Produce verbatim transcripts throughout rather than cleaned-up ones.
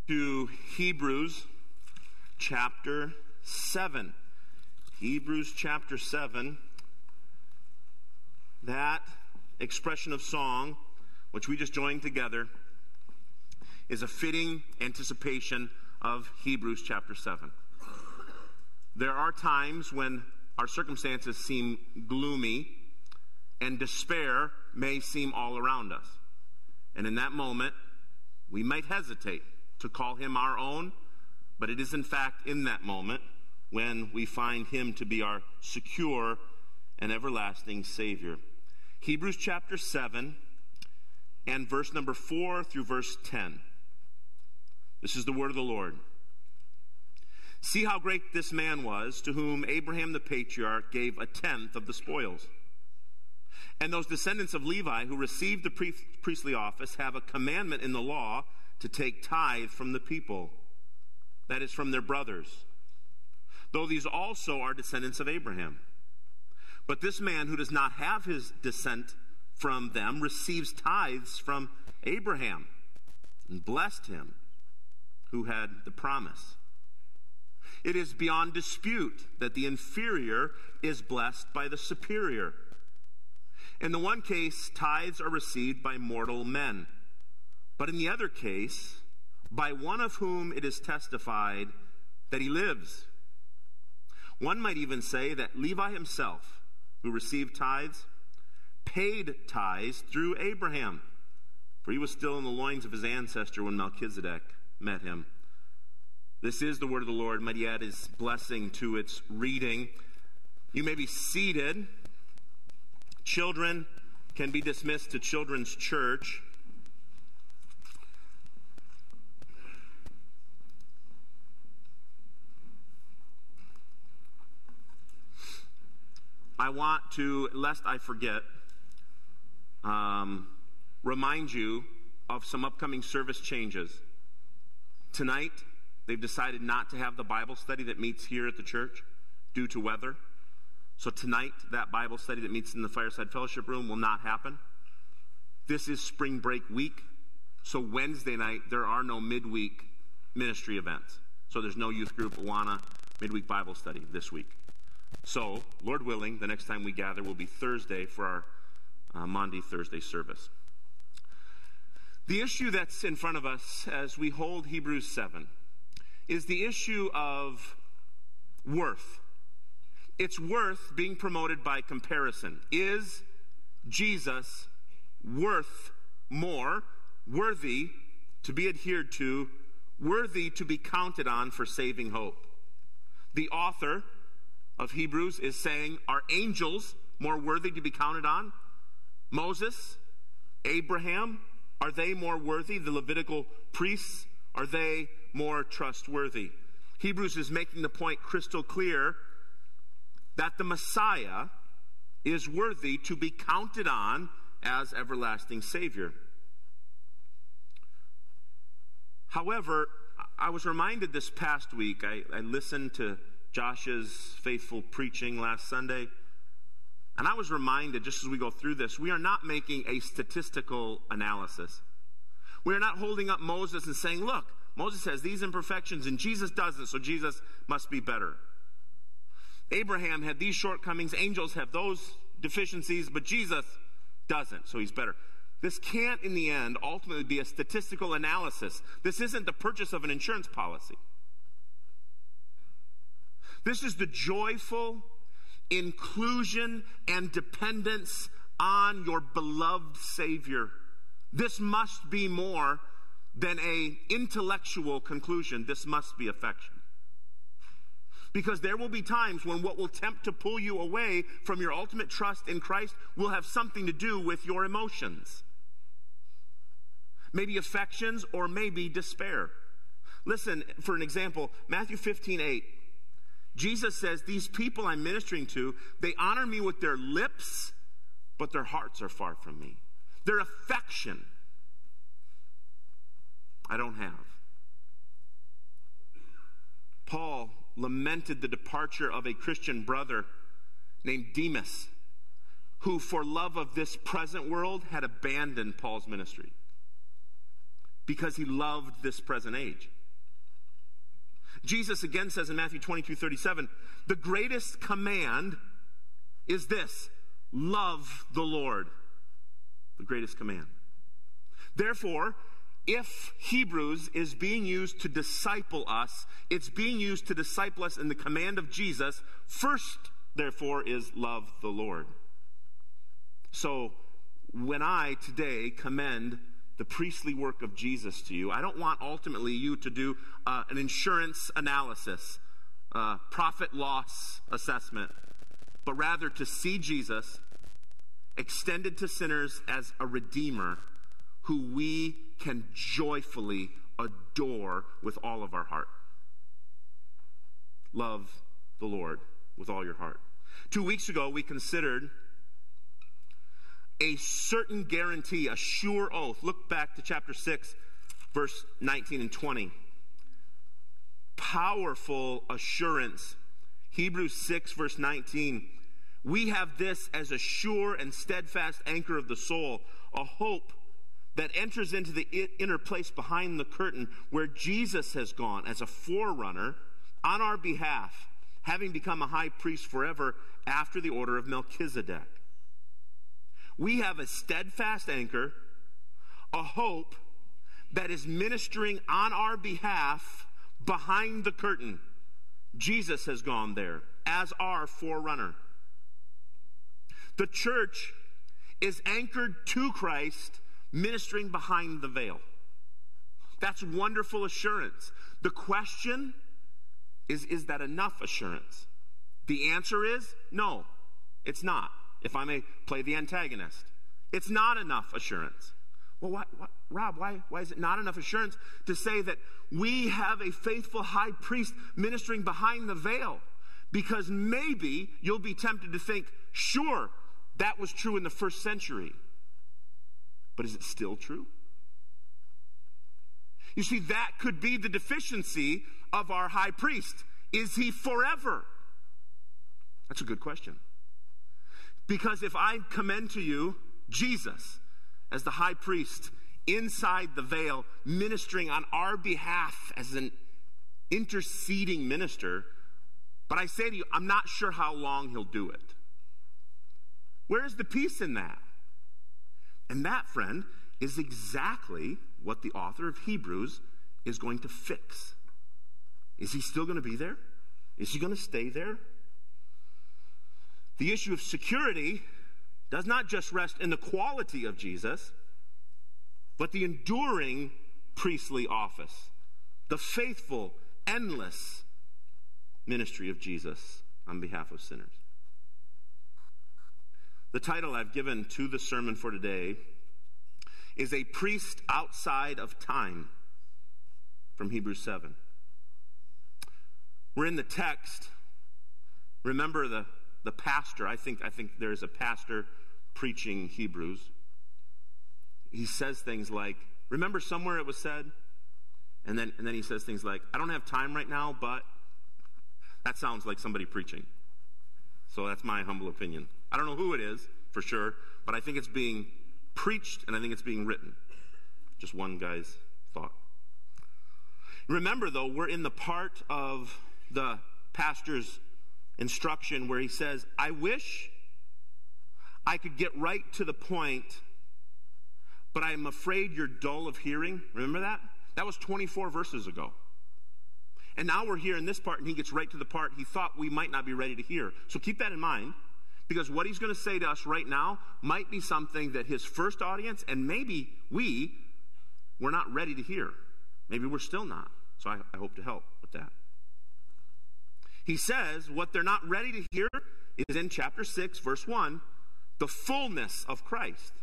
To Hebrews chapter seven. Hebrews chapter seven. That expression of song, which we just joined together, is a fitting anticipation of Hebrews chapter seven. There are times when our circumstances seem gloomy and despair may seem all around us. And in that moment, we might hesitate to call him our own, but it is in fact in that moment when we find him to be our secure and everlasting Savior. Hebrews chapter seven and verse number four through verse ten. This is the word of the Lord. See how great this man was, to whom Abraham the patriarch gave a tenth of the spoils. And those descendants of Levi who received the priestly office have a commandment in the law to take tithe from the people, that is, from their brothers, though these also are descendants of Abraham. But this man who does not have his descent from them receives tithes from Abraham, and blessed him who had the promise. It is beyond dispute that the inferior is blessed by the superior. In the one case, tithes are received by mortal men, but in the other case, by one of whom it is testified that he lives. One might even say that Levi himself, who received tithes, paid tithes through Abraham, for he was still in the loins of his ancestor when Melchizedek met him. This is the word of the Lord. Might he add his blessing to its reading. You may be seated. Children can be dismissed to children's church. I want to, lest I forget, um, remind you of some upcoming service changes. Tonight, they've decided not to have the Bible study that meets here at the church due to weather. So tonight, that Bible study that meets in the Fireside Fellowship Room will not happen. This is spring break week, so Wednesday night, there are no midweek ministry events. So there's no youth group, Awana, midweek Bible study this week. So, Lord willing, the next time we gather will be Thursday for our uh, Maundy Thursday service. The issue that's in front of us as we hold Hebrews seven is the issue of worth. It's worth being promoted by comparison. Is Jesus worth more, worthy to be adhered to, worthy to be counted on for saving hope? The author of Hebrews is saying, are angels more worthy to be counted on? Moses, Abraham, are they more worthy? The Levitical priests, are they more trustworthy? Hebrews is making the point crystal clear that the Messiah is worthy to be counted on as everlasting Savior. However, I was reminded this past week, I, I listened to Josh's faithful preaching last Sunday, and I was reminded, just as we go through this, we are not making a statistical analysis. We are not holding up Moses and saying, look, Moses has these imperfections and Jesus doesn't, so Jesus must be better. Abraham had these shortcomings, angels have those deficiencies, but Jesus doesn't, so he's better. This can't, in the end, ultimately be a statistical analysis. This isn't the purchase of an insurance policy. This is the joyful inclusion and dependence on your beloved Savior. This must be more than an intellectual conclusion. This must be affection. Because there will be times when what will tempt to pull you away from your ultimate trust in Christ will have something to do with your emotions. Maybe affections or maybe despair. Listen, for an example, Matthew fifteen eight. Jesus says, these people I'm ministering to, they honor me with their lips, but their hearts are far from me. Their affection I don't have. Paul lamented the departure of a Christian brother named Demas, who for love of this present world had abandoned Paul's ministry. because he loved this present age. Jesus again says in Matthew twenty-two thirty-seven, the greatest command is this: love the Lord. The greatest command. Therefore, if Hebrews is being used to disciple us, it's being used to disciple us in the command of Jesus. First, therefore, is love the Lord. So, when I today commend the priestly work of Jesus to you, I don't want ultimately you to do uh, an insurance analysis, uh, profit loss assessment, but rather to see Jesus extended to sinners as a redeemer who we can joyfully adore with all of our heart. Love the Lord with all your heart. Two weeks ago, we considered a certain guarantee, a sure oath. Look back to chapter six, verse nineteen and twenty. Powerful assurance. Hebrews six, verse nineteen. We have this as a sure and steadfast anchor of the soul, a hope that enters into the inner place behind the curtain where Jesus has gone as a forerunner on our behalf, having become a high priest forever after the order of Melchizedek. We have a steadfast anchor, a hope that is ministering on our behalf behind the curtain. Jesus has gone there as our forerunner. The church is anchored to Christ, ministering behind the veil. That's wonderful assurance. The question is, is that enough assurance? The answer is no, it's not. If I may play the antagonist, it's not enough assurance. Well, why, why, Rob, why, why is it not enough assurance to say that we have a faithful high priest ministering behind the veil? Because maybe you'll be tempted to think, sure, that was true in the first century. But is it still true? You see, that could be the deficiency of our high priest. Is he forever? That's a good question. Because if I commend to you Jesus as the high priest inside the veil, ministering on our behalf as an interceding minister, but I say to you, I'm not sure how long he'll do it. Where is the peace in that? And that, friend, is exactly what the author of Hebrews is going to fix. Is he still going to be there? Is he going to stay there? The issue of security does not just rest in the quality of Jesus, but the enduring priestly office, the faithful, endless ministry of Jesus on behalf of sinners. The title I've given to the sermon for today is A Priest Outside of Time, from Hebrews seven. We're in the text. Remember the, the pastor. I think, I think there's a pastor preaching Hebrews. He says things like, remember somewhere it was said? And then, and then he says things like, I don't have time right now, but that sounds like somebody preaching. So that's my humble opinion. I don't know who it is, for sure, but I think it's being preached and I think it's being written. Just one guy's thought. Remember, though, we're in the part of the pastor's instruction where he says, I wish I could get right to the point, but I'm afraid you're dull of hearing. Remember that? That was twenty-four verses ago. And now we're here in this part, and he gets right to the part he thought we might not be ready to hear. So keep that in mind, because what he's going to say to us right now might be something that his first audience, and maybe we, were not ready to hear. Maybe we're still not. So I, I hope to help with that. He says what they're not ready to hear is in chapter six, verse one, the fullness of Christ.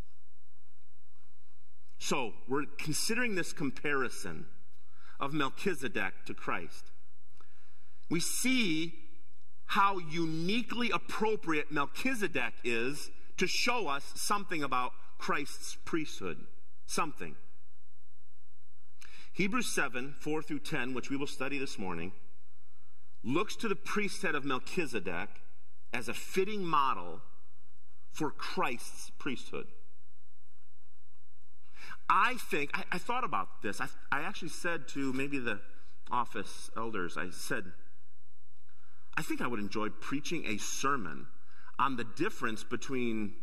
So we're considering this comparison of Melchizedek to Christ. We see how uniquely appropriate Melchizedek is to show us something about Christ's priesthood. Something. Hebrews seven, four through ten, which we will study this morning, looks to the priesthood of Melchizedek as a fitting model for Christ's priesthood. I think, I, I thought about this. I, I actually said to maybe the office elders, I said, I think I would enjoy preaching a sermon on the difference between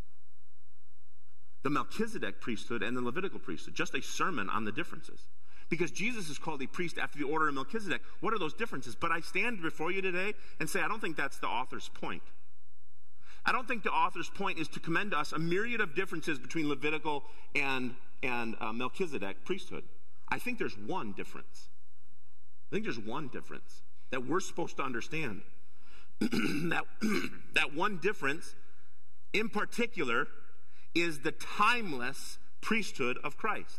the Melchizedek priesthood and the Levitical priesthood. Just a sermon on the differences. Because Jesus is called a priest after the order of Melchizedek. What are those differences? But I stand before you today and say, I don't think that's the author's point. I don't think the author's point is to commend to us a myriad of differences between Levitical and, and uh, Melchizedek priesthood. I think there's one difference. I think there's one difference that we're supposed to understand. that, that one difference, in particular, is the timeless priesthood of Christ.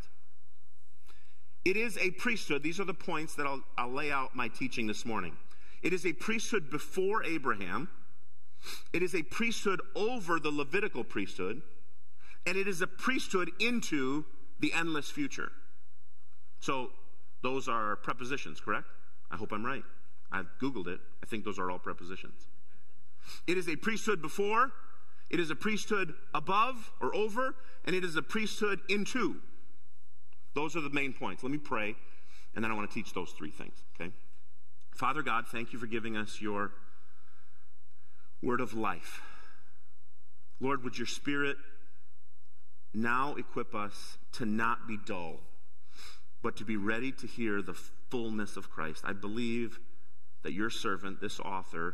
It is a priesthood. These are the points that I'll, I'll lay out my teaching this morning. It is a priesthood before Abraham. It is a priesthood over the Levitical priesthood. And it is a priesthood into the endless future. So those are prepositions, correct? I hope I'm right. I've Googled it. I think those are all prepositions. It is a priesthood before, it is a priesthood above or over, and it is a priesthood into. Those are the main points. Let me pray, and then I want to teach those three things, okay? Father God, thank you for giving us your word of life. Lord, would your Spirit now equip us to not be dull, but to be ready to hear the fullness of Christ. I believe that your servant, this author,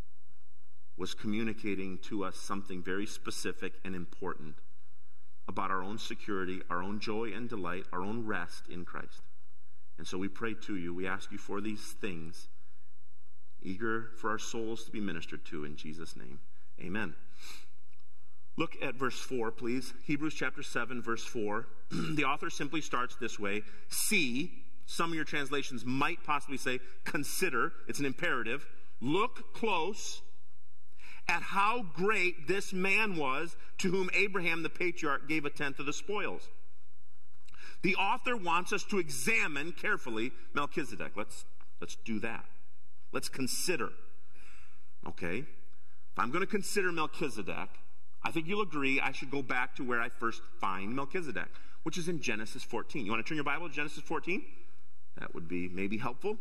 was communicating to us something very specific and important about our own security, our own joy and delight, our own rest in Christ. And so we pray to you. We ask you for these things, eager for our souls to be ministered to in Jesus' name. Amen. Look at verse four, please. Hebrews chapter seven, verse four. The author simply starts this way. See, some of your translations might possibly say consider. It's an imperative. Look close at how great this man was to whom Abraham the patriarch gave a tenth of the spoils. The author wants us to examine carefully Melchizedek. Let's, let's do that. Let's consider. Okay? If I'm going to consider Melchizedek, I think you'll agree I should go back to where I first find Melchizedek, which is in Genesis fourteen. You want to turn your Bible to Genesis fourteen? That would be maybe helpful.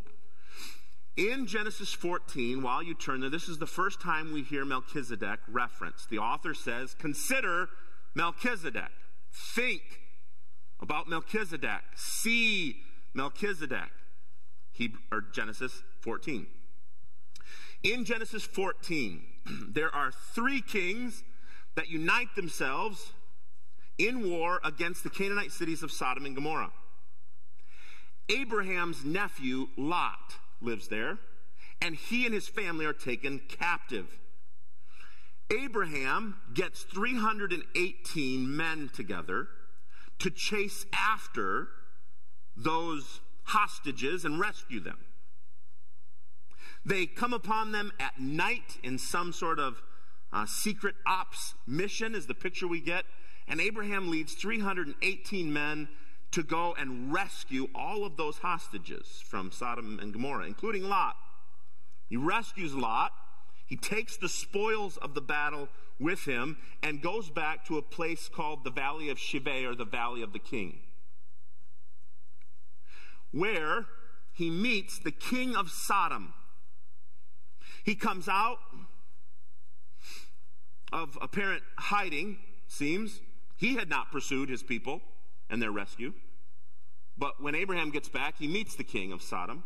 In Genesis fourteen, while you turn there, this is the first time we hear Melchizedek referenced. The author says, consider Melchizedek. Think about Melchizedek. See Melchizedek. Hebrew, or Genesis fourteen. In Genesis fourteen, there are three kings that unite themselves in war against the Canaanite cities of Sodom and Gomorrah. Abraham's nephew, Lot, lives there, and he and his family are taken captive. Abraham gets three hundred eighteen men together to chase after those hostages and rescue them. They come upon them at night in some sort of uh, secret ops mission is the picture we get, and Abraham leads three hundred eighteen men to go and rescue all of those hostages from Sodom and Gomorrah, including Lot. He rescues Lot. He takes the spoils of the battle with him and goes back to a place called the Valley of Shiveh, or the Valley of the King, where he meets the king of Sodom. He comes out of apparent hiding, seems. He had not pursued his people and their rescue. But when Abraham gets back, he meets the king of Sodom.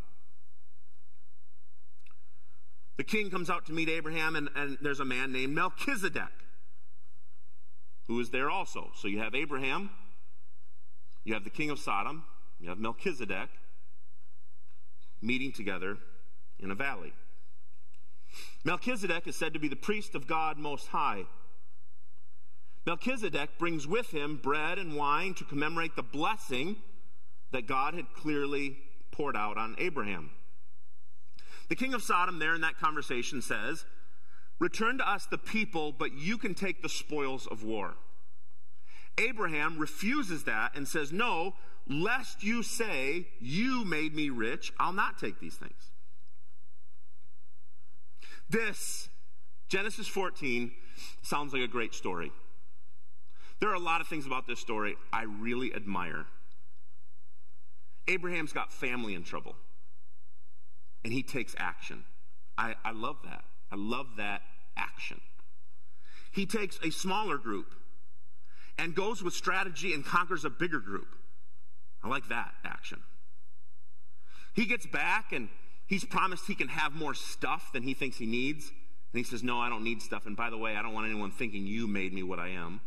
The king comes out to meet Abraham, and, and there's a man named Melchizedek who is there also. So you have Abraham, you have the king of Sodom, you have Melchizedek meeting together in a valley. Melchizedek is said to be the priest of God Most High. Melchizedek brings with him bread and wine to commemorate the blessing that God had clearly poured out on Abraham. The king of Sodom there in that conversation says, return to us the people, but you can take the spoils of war. Abraham refuses that and says, no, lest you say, you made me rich, I'll not take these things. This, Genesis fourteen, sounds like a great story. There are a lot of things about this story I really admire. Abraham's got family in trouble, and he takes action. I, I love that. I love that action. He takes a smaller group and goes with strategy and conquers a bigger group. I like that action. He gets back, and he's promised he can have more stuff than he thinks he needs. And he says, no, I don't need stuff. And by the way, I don't want anyone thinking you made me what I am.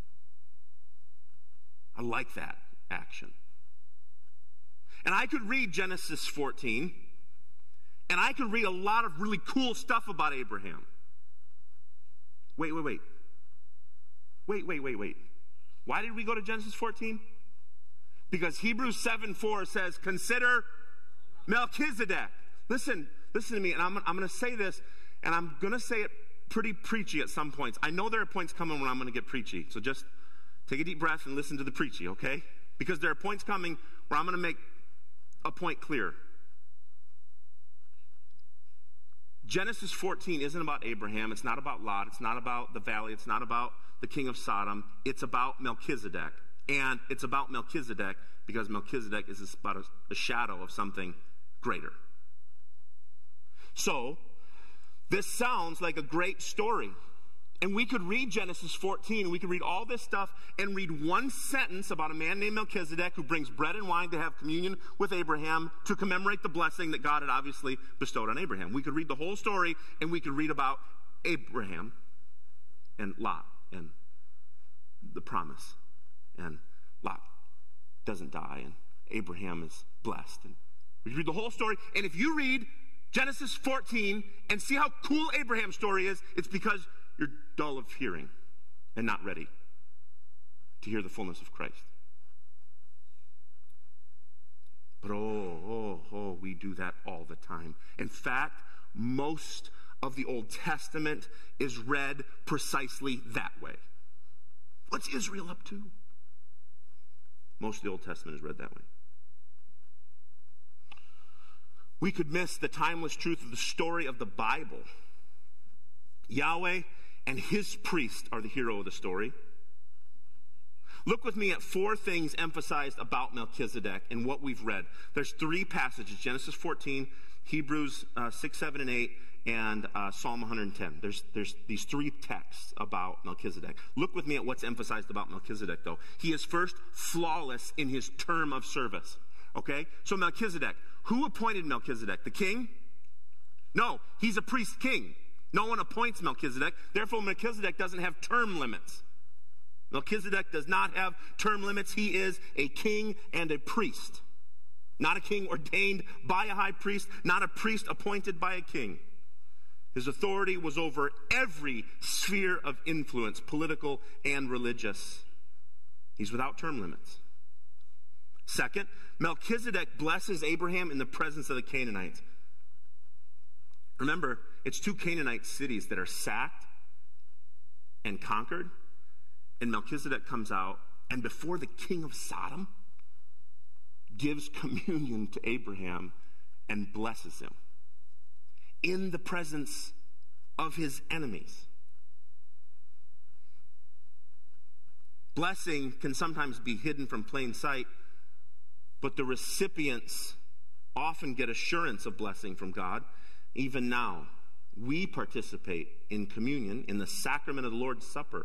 I like that action. And I could read Genesis fourteen, and I could read a lot of really cool stuff about Abraham. Wait, wait, wait. Wait, wait, wait, wait. Why did we go to Genesis fourteen? Because Hebrews seven four says, consider Melchizedek. Listen, listen to me, and I'm, I'm going to say this, and I'm going to say it pretty preachy at some points. I know there are points coming when I'm going to get preachy, so just take a deep breath and listen to the preachy, okay? Because there are points coming where I'm going to make a point clear. Genesis fourteen isn't about Abraham. It's not about Lot. It's not about the valley. It's not about the king of Sodom. It's about Melchizedek. And it's about Melchizedek because Melchizedek is about a, a shadow of something greater. So, this sounds like a great story. And we could read Genesis fourteen, and we could read all this stuff and read one sentence about a man named Melchizedek who brings bread and wine to have communion with Abraham to commemorate the blessing that God had obviously bestowed on Abraham. We could read the whole story, and we could read about Abraham and Lot and the promise. And Lot doesn't die, and Abraham is blessed. And we read the whole story, and if you read Genesis fourteen and see how cool Abraham's story is, it's because you're dull of hearing and not ready to hear the fullness of Christ. But oh, oh, oh, we do that all the time. In fact, most of the Old Testament is read precisely that way. What's Israel up to? Most of the Old Testament is read that way. We could miss the timeless truth of the story of the Bible. Yahweh and his priest are the hero of the story. Look with me at four things emphasized about Melchizedek in what we've read. There's three passages, Genesis fourteen, Hebrews uh, six, seven, and eight, and uh, Psalm one hundred ten. There's, there's these three texts about Melchizedek. Look with me at what's emphasized about Melchizedek, though. He is first flawless in his term of service. Okay? So Melchizedek, who appointed Melchizedek? The king? No, he's a priest king. No one appoints Melchizedek. Therefore, Melchizedek doesn't have term limits. Melchizedek does not have term limits. He is a king and a priest. Not a king ordained by a high priest, not a priest appointed by a king. His authority was over every sphere of influence, political and religious. He's without term limits. Second, Melchizedek blesses Abraham in the presence of the Canaanites. Remember, it's two Canaanite cities that are sacked and conquered, and Melchizedek comes out, and before the king of Sodom, gives communion to Abraham and blesses him in the presence of his enemies. Blessing can sometimes be hidden from plain sight, but the recipients often get assurance of blessing from God. Even now, we participate in communion, in the sacrament of the Lord's Supper.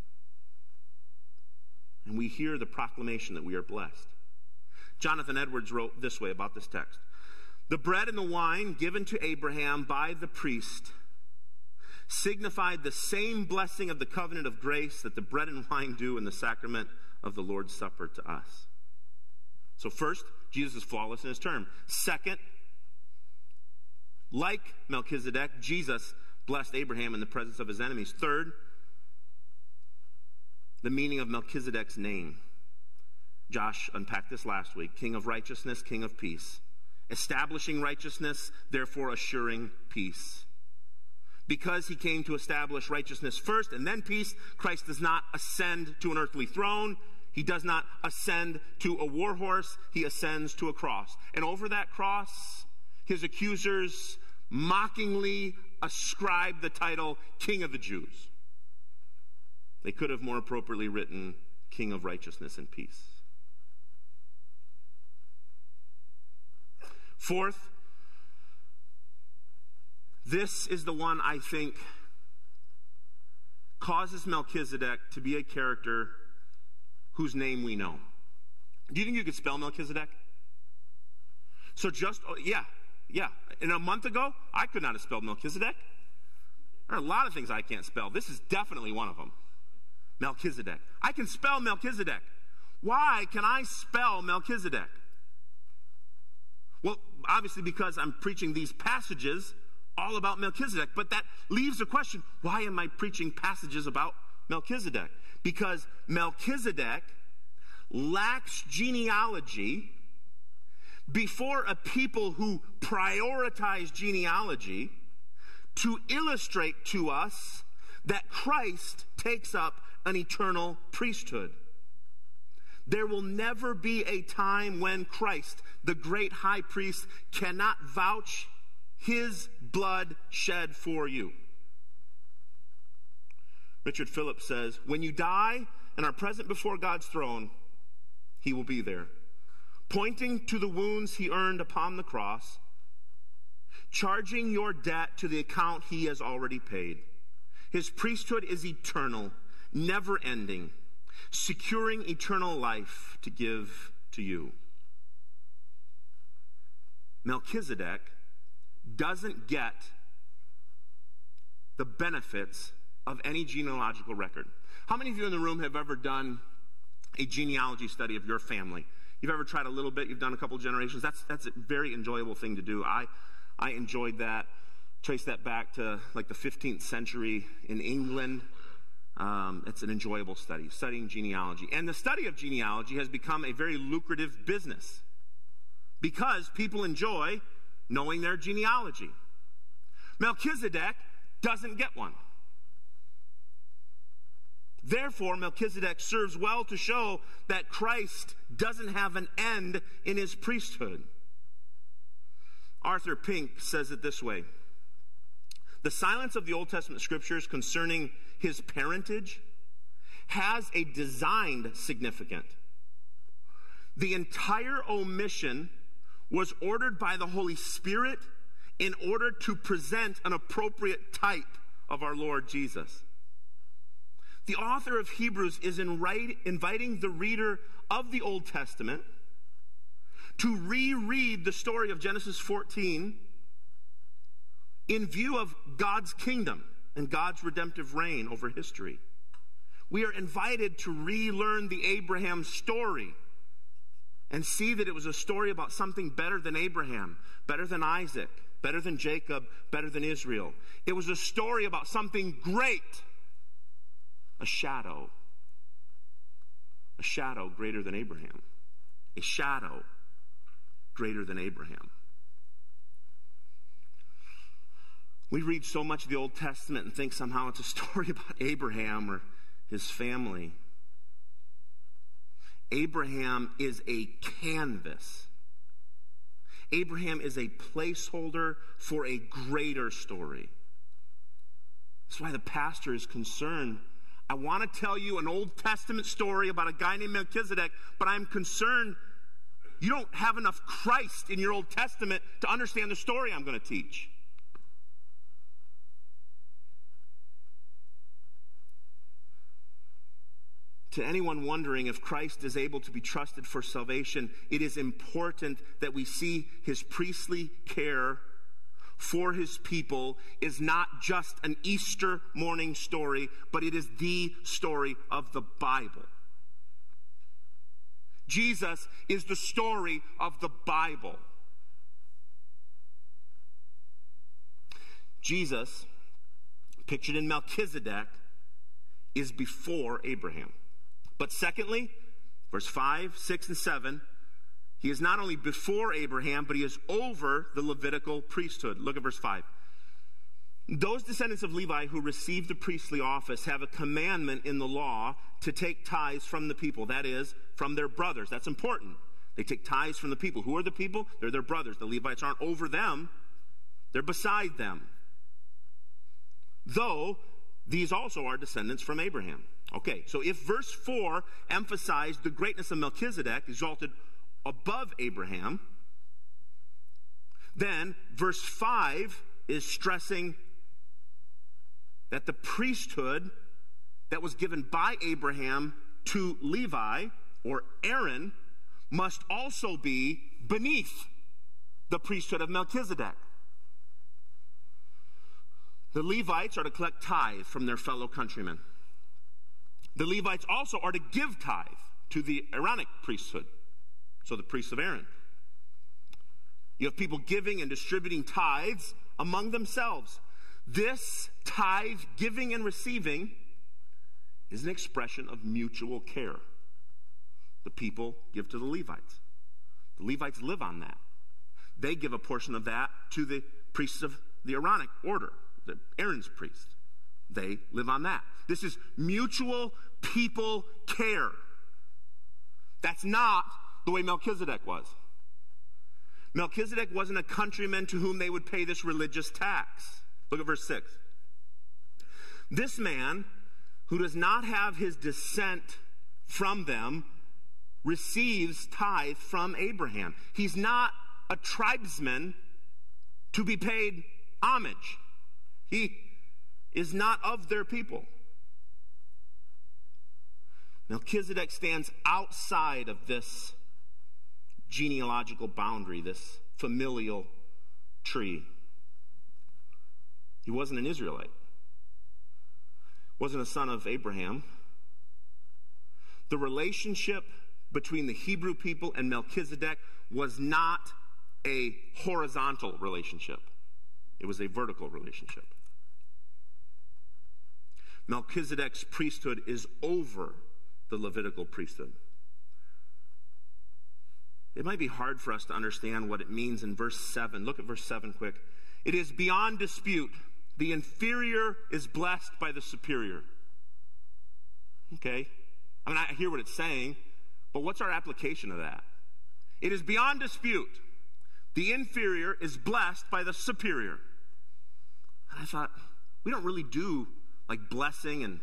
And we hear the proclamation that we are blessed. Jonathan Edwards wrote this way about this text. The bread and the wine given to Abraham by the priest signified the same blessing of the covenant of grace that the bread and wine do in the sacrament of the Lord's Supper to us. So first, Jesus is flawless in his term. Second, like Melchizedek, Jesus blessed Abraham in the presence of his enemies. Third, the meaning of Melchizedek's name. Josh unpacked this last week. King of righteousness, king of peace. Establishing righteousness, therefore assuring peace. Because he came to establish righteousness first and then peace, Christ does not ascend to an earthly throne. He does not ascend to a war horse. He ascends to a cross. And over that cross, his accusers mockingly ascribe the title King of the Jews. They could have more appropriately written King of righteousness and peace. Fourth, this is the one I think causes Melchizedek to be a character whose name we know. Do you think you could spell Melchizedek? So just, oh, yeah, yeah. And a month ago, I could not have spelled Melchizedek. There are a lot of things I can't spell. This is definitely one of them. Melchizedek. I can spell Melchizedek. Why can I spell Melchizedek? Well, obviously because I'm preaching these passages all about Melchizedek. But that leaves the question, why am I preaching passages about Melchizedek? Because Melchizedek lacks genealogy before a people who prioritize genealogy to illustrate to us that Christ takes up an eternal priesthood. There will never be a time when Christ, the great high priest, cannot vouch his blood shed for you. Richard Phillips says, when you die and are present before God's throne, he will be there, pointing to the wounds he earned upon the cross, charging your debt to the account he has already paid. His priesthood is eternal, never ending, securing eternal life to give to you. Melchizedek doesn't get the benefits of any genealogical record. How many of you in the room have ever done a genealogy study of your family? You've ever tried a little bit, you've done a couple generations. That's that's a very enjoyable thing to do. I I enjoyed that. Trace that back to like the fifteenth century in England. Um, it's an enjoyable study, studying genealogy. And the study of genealogy has become a very lucrative business because people enjoy knowing their genealogy. Melchizedek doesn't get one. Therefore, Melchizedek serves well to show that Christ doesn't have an end in his priesthood. Arthur Pink says it this way: the silence of the Old Testament scriptures concerning his parentage has a designed significance. The entire omission was ordered by the Holy Spirit in order to present an appropriate type of our Lord Jesus. The author of Hebrews is in write, inviting the reader of the Old Testament to reread the story of Genesis fourteen in view of God's kingdom and God's redemptive reign over history. We are invited to relearn the Abraham story and see that it was a story about something better than Abraham, better than Isaac, better than Jacob, better than Israel. It was a story about something great. A shadow. A shadow greater than Abraham. A shadow greater than Abraham. We read so much of the Old Testament and think somehow it's a story about Abraham or his family. Abraham is a canvas. Abraham is a placeholder for a greater story. That's why the pastor is concerned. I want to tell you an Old Testament story about a guy named Melchizedek, but I'm concerned you don't have enough Christ in your Old Testament to understand the story I'm going to teach. To anyone wondering if Christ is able to be trusted for salvation, it is important that we see his priestly care for his people is not just an Easter morning story, but it is the story of the Bible. Jesus is the story of the Bible. Jesus, pictured in Melchizedek, is before Abraham. But secondly, verse five, six, and seven, he is not only before Abraham, but he is over the Levitical priesthood. Look at verse five. Those descendants of Levi who received the priestly office have a commandment in the law to take tithes from the people. That is, from their brothers. That's important. They take tithes from the people. Who are the people? They're their brothers. The Levites aren't over them. They're beside them. Though these also are descendants from Abraham. Okay, so if verse four emphasized the greatness of Melchizedek, exalted above Abraham, then verse five is stressing that the priesthood that was given by Abraham to Levi, or Aaron, must also be beneath the priesthood of Melchizedek. The Levites are to collect tithe from their fellow countrymen. The Levites also are to give tithe to the Aaronic priesthood, so the priests of Aaron. You have people giving and distributing tithes among themselves. This tithe giving and receiving is an expression of mutual care. The people give to the Levites. The Levites live on that. They give a portion of that to the priests of the Aaronic order, the Aaron's priest. They live on that. This is mutual people care. That's not the way Melchizedek was. Melchizedek wasn't a countryman to whom they would pay this religious tax. Look at verse six. This man, who does not have his descent from them, receives tithe from Abraham. He's not a tribesman to be paid homage. He is not of their people. Melchizedek stands outside of this genealogical boundary, this familial tree. He wasn't an Israelite. Wasn't a son of Abraham. The relationship between the Hebrew people and Melchizedek was not a horizontal relationship. It was a vertical relationship. Melchizedek's priesthood is over the Levitical priesthood. It might be hard for us to understand what it means in verse seven. Look at verse seven quick. It is beyond dispute. The inferior is blessed by the superior. Okay? I mean, I hear what it's saying, but what's our application of that? It is beyond dispute. The inferior is blessed by the superior. And I thought, we don't really do like blessing and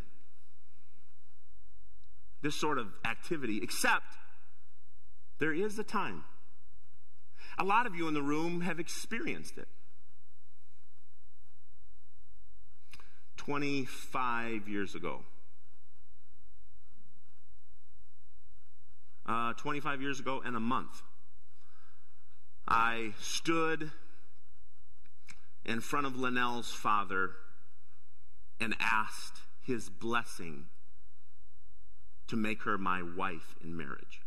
this sort of activity, except there is a time. A lot of you in the room have experienced it. twenty-five years ago. Uh, twenty-five years ago and a month. I stood in front of Linnell's father and asked his blessing to make her my wife in marriage.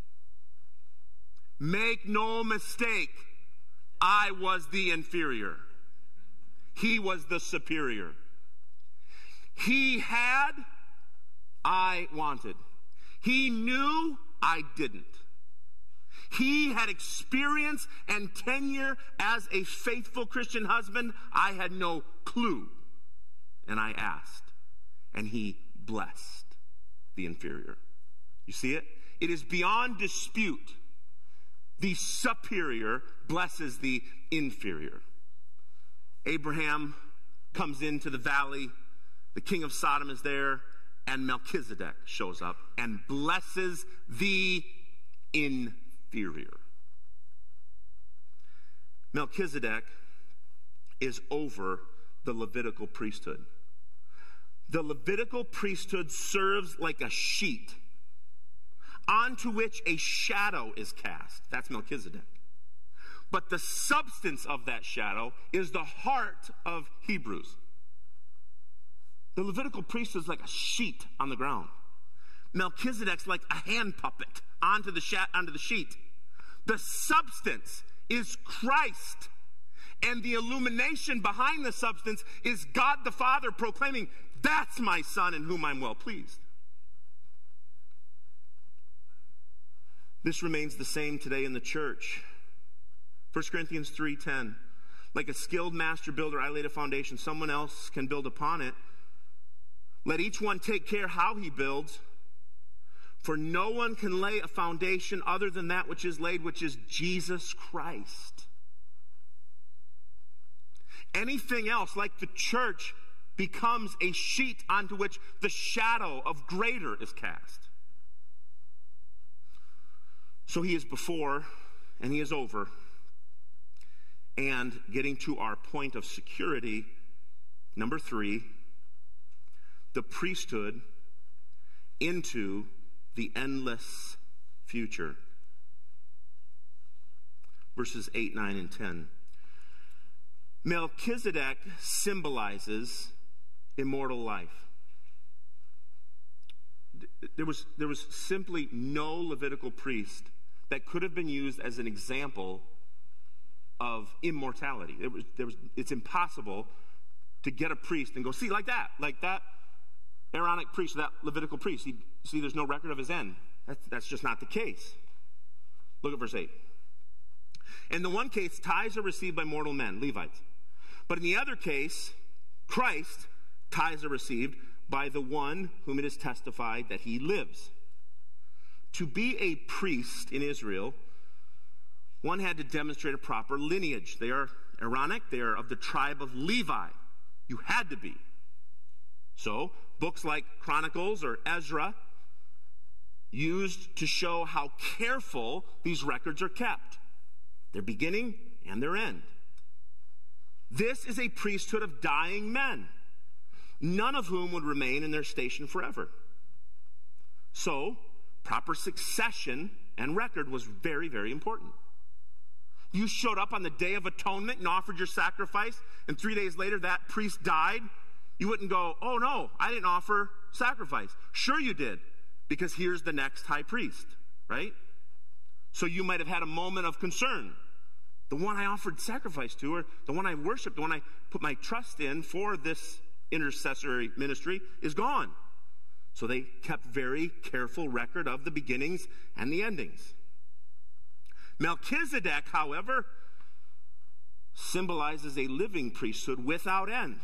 Make no mistake, I was the inferior. He was the superior. He had, I wanted. He knew, I didn't. He had experience and tenure as a faithful Christian husband. I had no clue. And I asked. And he blessed the inferior. You see it? It is beyond dispute. The superior blesses the inferior. Abraham comes into the valley. The king of Sodom is there. And Melchizedek shows up and blesses the inferior. Melchizedek is over the Levitical priesthood. The Levitical priesthood serves like a sheet onto which a shadow is cast. That's Melchizedek. But the substance of that shadow is the heart of Hebrews. The Levitical priesthood is like a sheet on the ground. Melchizedek's like a hand puppet onto the, sh- onto the sheet. The substance is Christ. And the illumination behind the substance is God the Father proclaiming, that's my son in whom I'm well pleased. This remains the same today in the church. First Corinthians three ten. Like a skilled master builder, I laid a foundation. Someone else can build upon it. Let each one take care how he builds. For no one can lay a foundation other than that which is laid, which is Jesus Christ. Anything else, like the church, becomes a sheet onto which the shadow of greater is cast. So he is before and he is over. And getting to our point of security, number three, the priesthood into the endless future. Verses eight, nine, and ten. Melchizedek symbolizes immortal life. There was, there was simply no Levitical priest that could have been used as an example of immortality. It was, there was, it's impossible to get a priest and go, see, like that, like that Aaronic priest, that Levitical priest. He, see, there's no record of his end. That's, that's just not the case. Look at verse eight. In the one case, tithes are received by mortal men, Levites. But in the other case, Christ, tithes are received by the one whom it is testified that he lives. To be a priest in Israel, one had to demonstrate a proper lineage. They are Aaronic, they are of the tribe of Levi. You had to be. So, books like Chronicles or Ezra used to show how careful these records are kept, their beginning and their end. This is a priesthood of dying men, none of whom would remain in their station forever. So, proper succession and record was very, very important. You showed up on the Day of Atonement and offered your sacrifice, and three days later that priest died. You wouldn't go, oh no, I didn't offer sacrifice. Sure you did, because here's the next high priest, right? So you might have had a moment of concern. The one I offered sacrifice to, or the one I worshiped, the one I put my trust in for this intercessory ministry is gone. So they kept very careful record of the beginnings and the endings. Melchizedek, however, symbolizes a living priesthood without end.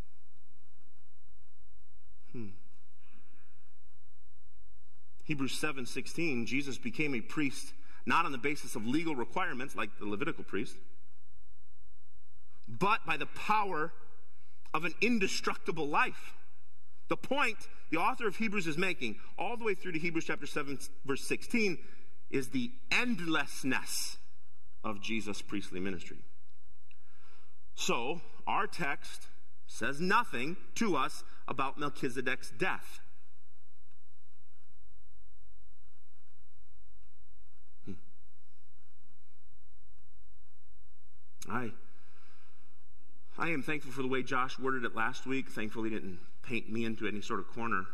Hmm. Hebrews seven sixteen, Jesus became a priest not on the basis of legal requirements like the Levitical priest, but by the power of an indestructible life. The point the author of Hebrews is making, all the way through to Hebrews chapter seven, verse sixteen, is the endlessness of Jesus' priestly ministry. So, our text says nothing to us about Melchizedek's death. Hmm. I, I am thankful for the way Josh worded it last week. Thankfully, he didn't paint me into any sort of corner.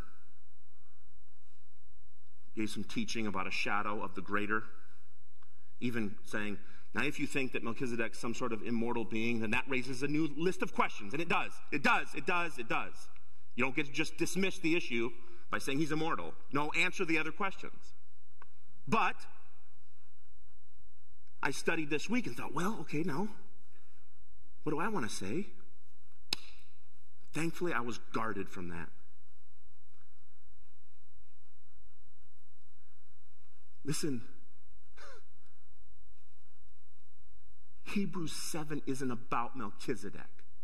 Gave some teaching about a shadow of the greater. Even saying, now if you think that Melchizedek's some sort of immortal being, then that raises a new list of questions. And it does. It does. It does. It does. You don't get to just dismiss the issue by saying he's immortal. No, answer the other questions. But I studied this week and thought, well, okay, now, what do I want to say? Thankfully, I was guarded from that. Listen, Hebrews seven isn't about Melchizedek.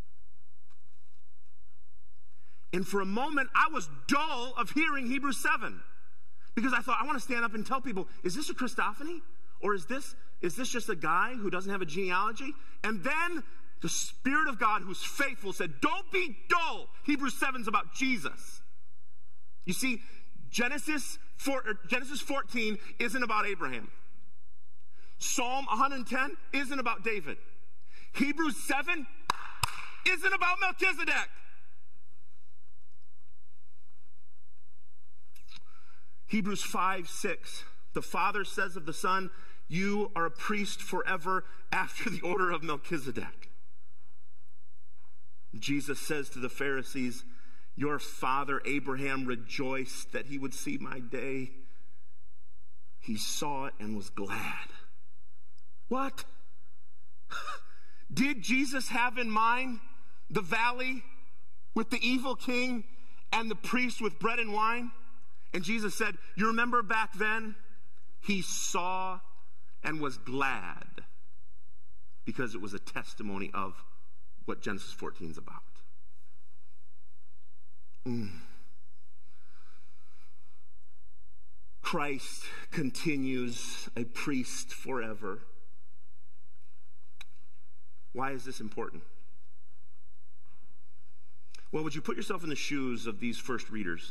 And for a moment, I was dull of hearing Hebrews seven. Because I thought, I want to stand up and tell people, is this a Christophany? Or is this, is this just a guy who doesn't have a genealogy? And then the Spirit of God, who's faithful, said, don't be dull. Hebrews seven is about Jesus. You see, Genesis, four, Genesis fourteen isn't about Abraham. Psalm one hundred ten isn't about David. Hebrews seven isn't about Melchizedek. Hebrews five six, the Father says of the Son, you are a priest forever after the order of Melchizedek. Jesus says to the Pharisees, your father Abraham rejoiced that he would see my day. He saw it and was glad. What? Did Jesus have in mind the valley with the evil king and the priest with bread and wine? And Jesus said, you remember back then? He saw and was glad because it was a testimony of what Genesis fourteen is about. Mm. Christ continues a priest forever. Why is this important? Well, would you put yourself in the shoes of these first readers?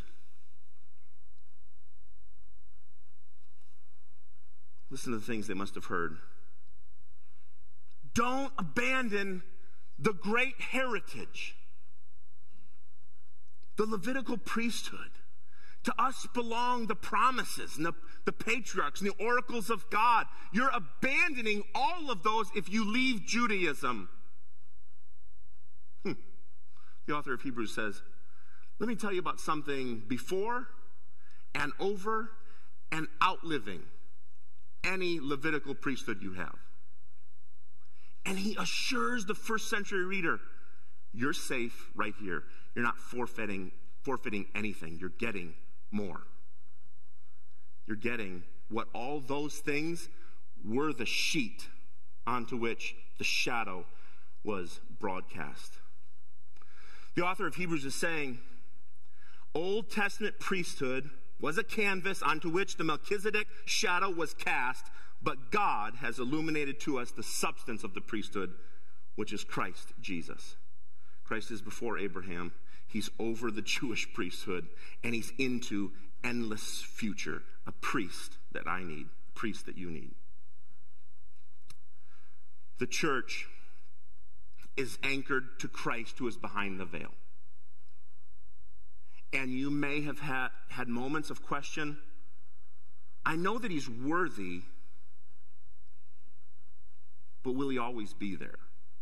Listen to the things they must have heard. Don't abandon the great heritage, the Levitical priesthood. To us belong the promises and the, the patriarchs and the oracles of God. You're abandoning all of those if you leave Judaism. Hmm. The author of Hebrews says, let me tell you about something before and over and outliving any Levitical priesthood you have. And he assures the first century reader, you're safe right here. You're not forfeiting, forfeiting anything. You're getting more. You're getting what all those things were the sheet onto which the shadow was broadcast. The author of Hebrews is saying, Old Testament priesthood was a canvas onto which the Melchizedek shadow was cast, but God has illuminated to us the substance of the priesthood, which is Christ Jesus. Christ is before Abraham. He's over the Jewish priesthood, and he's into endless future, a priest that I need, a priest that you need. The church is anchored to Christ who is behind the veil. And you may have had, had moments of question. I know that he's worthy, but will he always be there?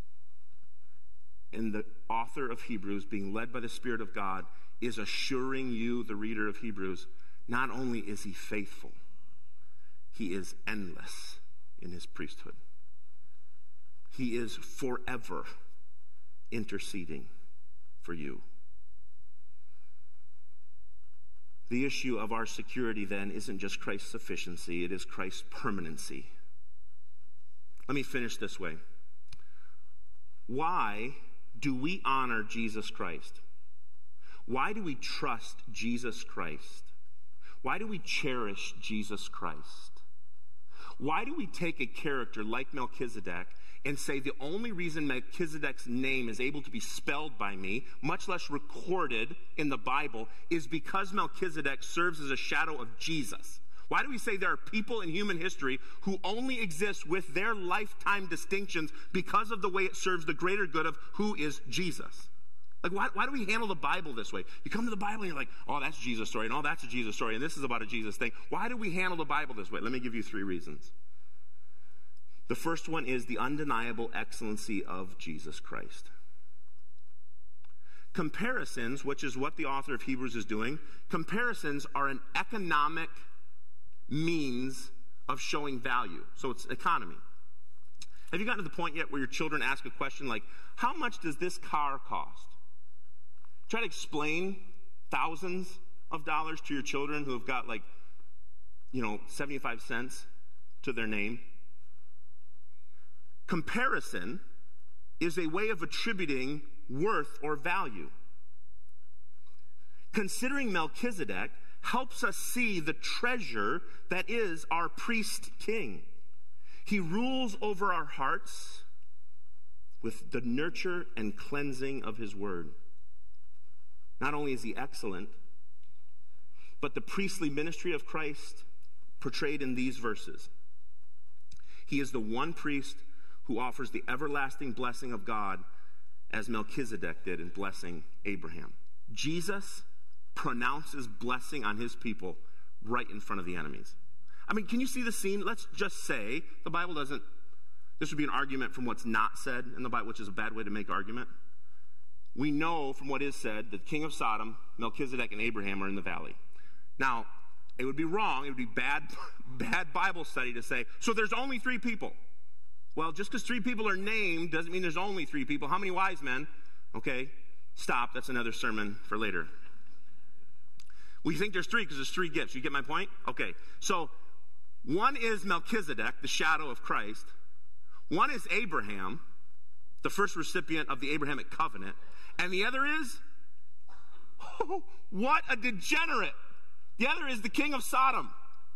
And the author of Hebrews, being led by the Spirit of God, is assuring you, the reader of Hebrews, not only is he faithful, he is endless in his priesthood. He is forever interceding for you. The issue of our security, then, isn't just Christ's sufficiency, it is Christ's permanency. Let me finish this way. Why do we honor Jesus Christ? Why do we trust Jesus Christ? Why do we cherish Jesus Christ? Why do we take a character like Melchizedek and say the only reason Melchizedek's name is able to be spelled by me, much less recorded in the Bible, is because Melchizedek serves as a shadow of Jesus? Why do we say there are people in human history who only exist with their lifetime distinctions because of the way it serves the greater good of who is Jesus? Like, why, why do we handle the Bible this way? You come to the Bible and you're like, oh, that's a Jesus story, and oh, that's a Jesus story, and this is about a Jesus thing. Why do we handle the Bible this way? Let me give you three reasons. The first one is the undeniable excellency of Jesus Christ. Comparisons, which is what the author of Hebrews is doing, comparisons are an economic means of showing value. So it's economy. Have you gotten to the point yet where your children ask a question like, how much does this car cost? Try to explain thousands of dollars to your children who have got like, you know, seventy-five cents to their name. Comparison is a way of attributing worth or value. Considering Melchizedek helps us see the treasure that is our priest king. He rules over our hearts with the nurture and cleansing of his word. Not only is he excellent, but the priestly ministry of Christ portrayed in these verses. He is the one priest who offers the everlasting blessing of God as Melchizedek did in blessing Abraham. Jesus pronounces blessing on his people right in front of the enemies. I mean, can you see the scene? Let's just say the Bible doesn't, this would be an argument from what's not said in the Bible, which is a bad way to make argument. We know from what is said that the king of Sodom, Melchizedek, and Abraham are in the valley. Now, it would be wrong, it would be bad, bad Bible study to say, so there's only three people. Well, just because three people are named doesn't mean there's only three people. How many wise men? Okay, stop, that's another sermon for later. We think there's three because there's three gifts. You get my point? Okay, so one is Melchizedek, the shadow of Christ. One is Abraham, the first recipient of the Abrahamic covenant. And the other is Oh, what a degenerate. The other is the king of Sodom.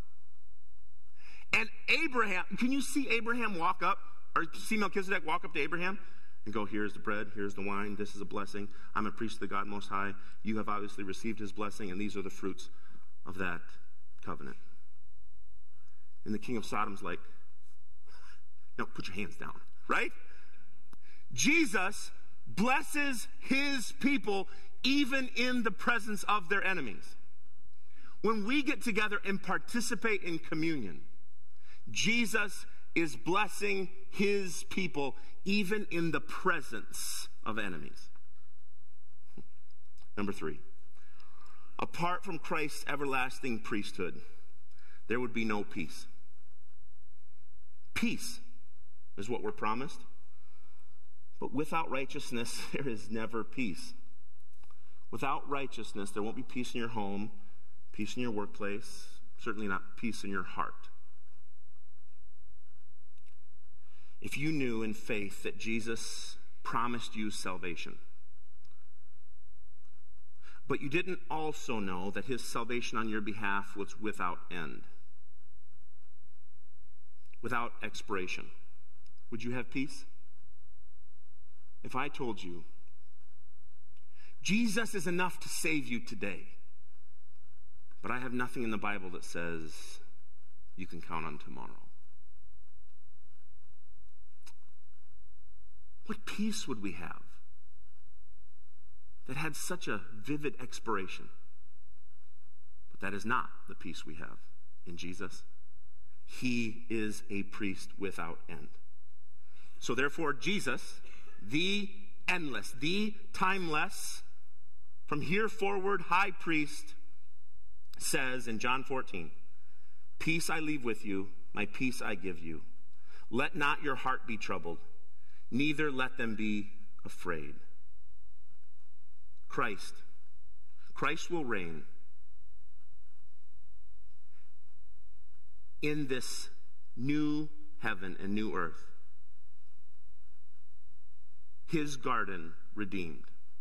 And Abraham, can you see Abraham walk up, or see Melchizedek walk up to Abraham and go, here's the bread, here's the wine, this is a blessing. I'm a priest of the God Most High. You have obviously received his blessing, and these are the fruits of that covenant. And the king of Sodom's like, no, put your hands down, right? Jesus blesses his people even in the presence of their enemies. When we get together and participate in communion, Jesus is blessing his people even in the presence of enemies. Number three, apart from Christ's everlasting priesthood, there would be no peace. Peace is what we're promised. But without righteousness, there is never peace. Without righteousness, there won't be peace in your home, peace in your workplace, certainly not peace in your heart. If you knew in faith that Jesus promised you salvation, but you didn't also know that his salvation on your behalf was without end, without expiration, would you have peace? If I told you, Jesus is enough to save you today, but I have nothing in the Bible that says you can count on tomorrow. What peace would we have that had such a vivid expiration? But that is not the peace we have in Jesus. He is a priest without end. So therefore, Jesus, the endless, the timeless, from here forward high priest, says in John fourteen, peace I leave with you, my peace I give you. Let not your heart be troubled, neither let them be afraid. Christ, Christ will reign in this new heaven and new earth. His garden redeemed.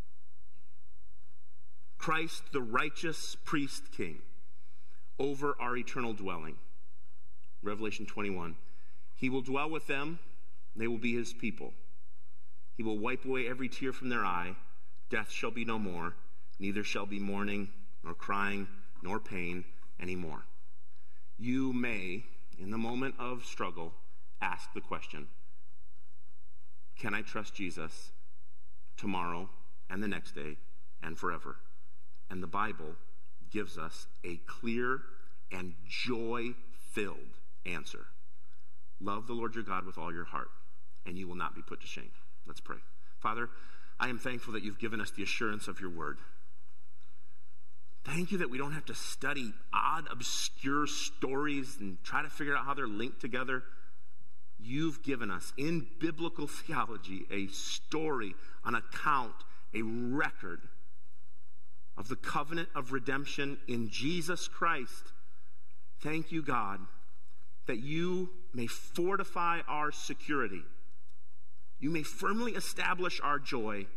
Christ, the righteous priest king, over our eternal dwelling. Revelation twenty-one. He will dwell with them. They will be his people. He will wipe away every tear from their eye. Death shall be no more. Neither shall be mourning, nor crying, nor pain anymore. You may, in the moment of struggle, ask the question, can I trust Jesus tomorrow and the next day and forever? And the Bible gives us a clear and joy-filled answer. Love the Lord your God with all your heart, and you will not be put to shame. Let's pray. Father, I am thankful that you've given us the assurance of your word. Thank you that we don't have to study odd, obscure stories and try to figure out how they're linked together. You've given us, in biblical theology, a story, an account, a record of the covenant of redemption in Jesus Christ. Thank you, God, that you may fortify our security. You may firmly establish our joy.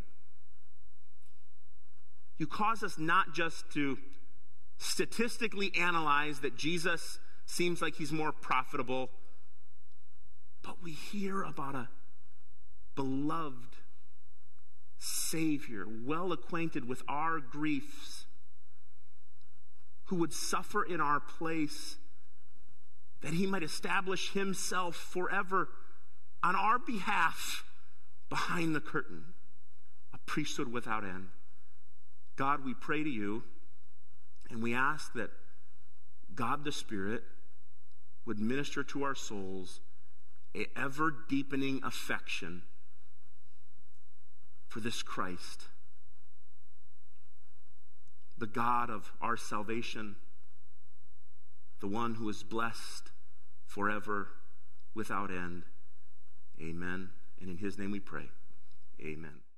You cause us not just to statistically analyze that Jesus seems like he's more profitable, but we hear about a beloved Savior, well acquainted with our griefs, who would suffer in our place, that he might establish himself forever on our behalf behind the curtain, a priesthood without end. God, we pray to you, and we ask that God the Spirit would minister to our souls a ever-deepening affection for this Christ, the God of our salvation, the one who is blessed forever without end. Amen. And in his name we pray. Amen.